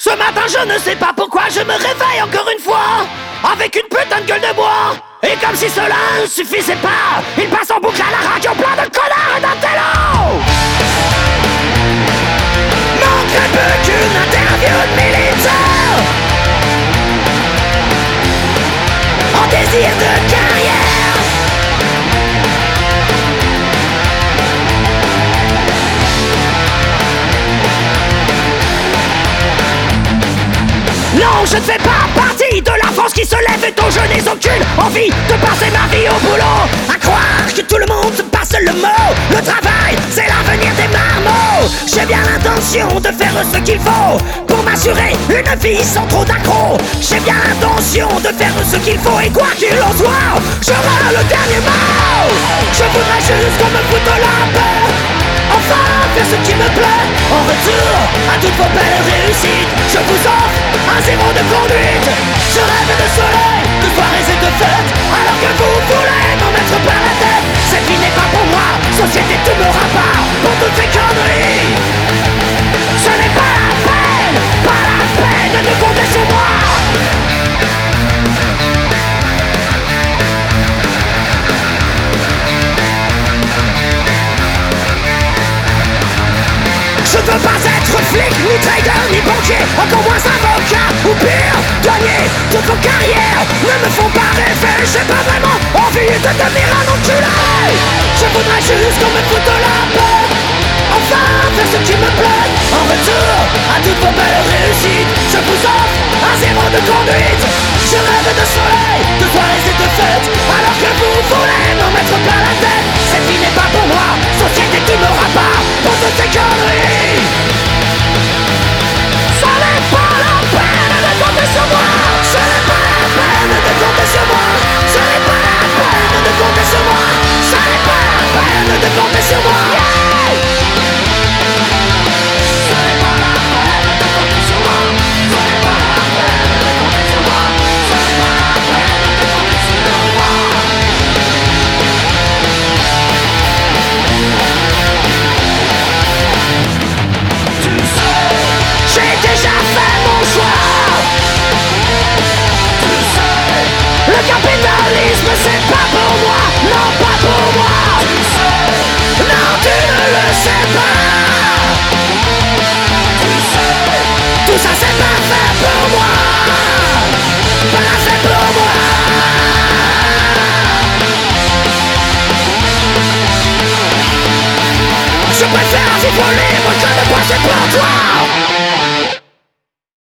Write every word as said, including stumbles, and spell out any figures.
Ce matin je ne sais pas pourquoi je me réveille encore une fois avec une putain de gueule de bois. Et comme si cela ne suffisait pas, il passe en boucle à la radio plein de connards et d'intellos. Manquerait plus qu'une interview de militaire en désir de carrière. Non, je ne fais pas partie de la France qui se lève et dont je n'ai aucune envie de passer ma vie au boulot. À croire que tout le monde se passe le mot. Le travail, c'est l'avenir des marmots. J'ai bien l'intention de faire ce qu'il faut pour m'assurer une vie sans trop d'accro. J'ai bien l'intention de faire ce qu'il faut et quoi qu'il en soit, j'aurai le dernier mot. Je voudrais juste qu'on me foute la paix, enfin faire ce qui me plaît. En retour à toutes vos belles réussites, je vous offre un zéro de conduite. Je rêve de soleil, de soirées et de fêtes, alors que vous voulez m'en mettre plein la tête. Cette vie n'est pas pour moi, société tu me pas pour toutes ces conneries. Ce n'est pas la peine, pas la peine de compter sur moi. Je veux pas être flic, ni trader, ni banquier, encore moins avocat, ou pire, douanier. Toutes vos carrières ne me font pas rêver. J'ai pas vraiment envie de devenir un enculé. Je voudrais juste qu'on me foute la paix, enfin faire ce qui me plaît. En retour à toutes vos belles réussites, je vous offre un zéro de conduite. Je rêve de soleil, de soirées et de fêtes, alors que vous voulez m'en mettre plein la tête.